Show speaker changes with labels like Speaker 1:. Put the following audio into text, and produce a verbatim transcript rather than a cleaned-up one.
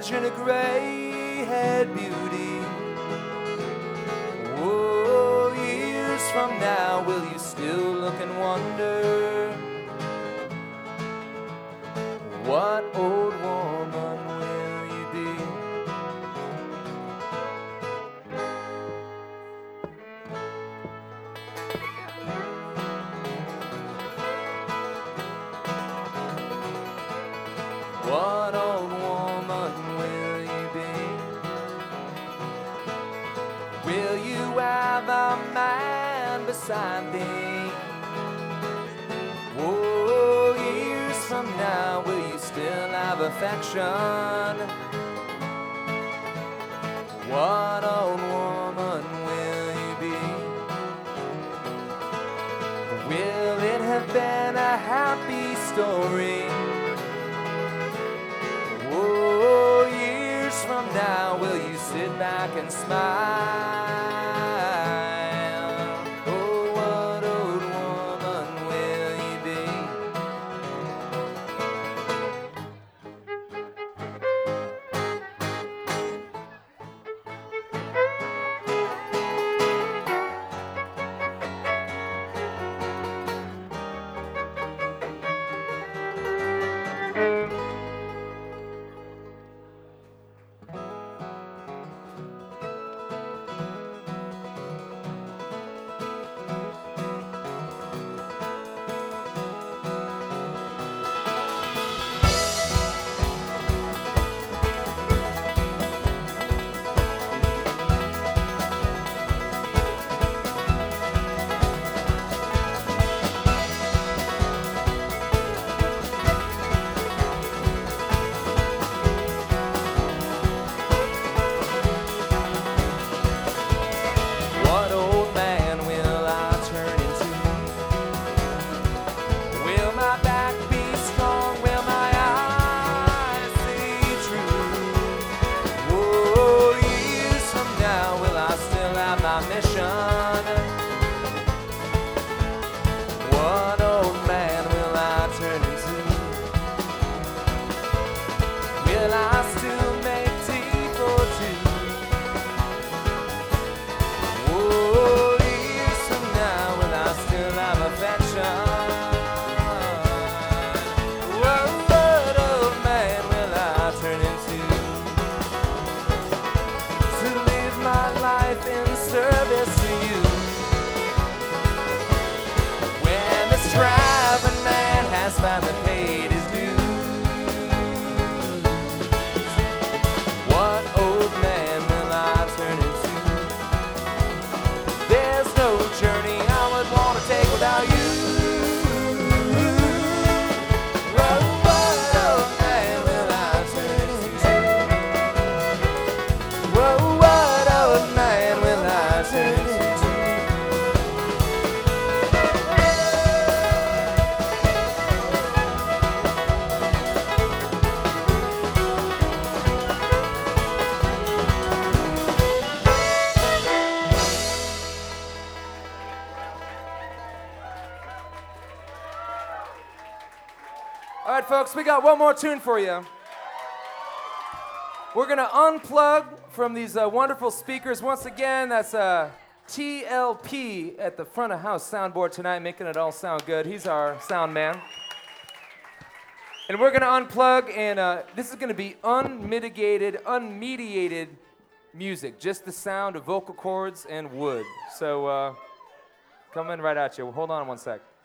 Speaker 1: imagine a gray-haired beauty. Oh, years from now, will you still look and wonder? What old woman will you be? What old woman will you be? Will you have a man beside thee? Oh, years from now, will you still have affection? What old woman will you be? Will it have been a happy story? Oh, years from now, will you sit back and smile? Oh, what old woman will you be? What old man will I turn into? Will my back be strong? Will my eyes see true? Oh, years from now, will I still have my mission? What old man will I turn into? Will I still make tea for two? Oh, years from now, will I still have affection? Whoa, what old man will I turn into? To live my life in service to you. When this traveling man has finally paid his dues, what old man will I turn into? There's no journey I would want to take without you. Oh, what old man will I turn into? Oh, what old man will I turn into? All right, folks, we got one more tune for you. We're going to unplug from these uh, wonderful speakers. Once again, that's uh, T L P at the front of house soundboard tonight, making it all sound good. He's our sound man. And we're going to unplug, and uh, this is going to be unmitigated, unmediated music, just the sound of vocal cords and wood. So uh, coming right at you. Hold on one sec.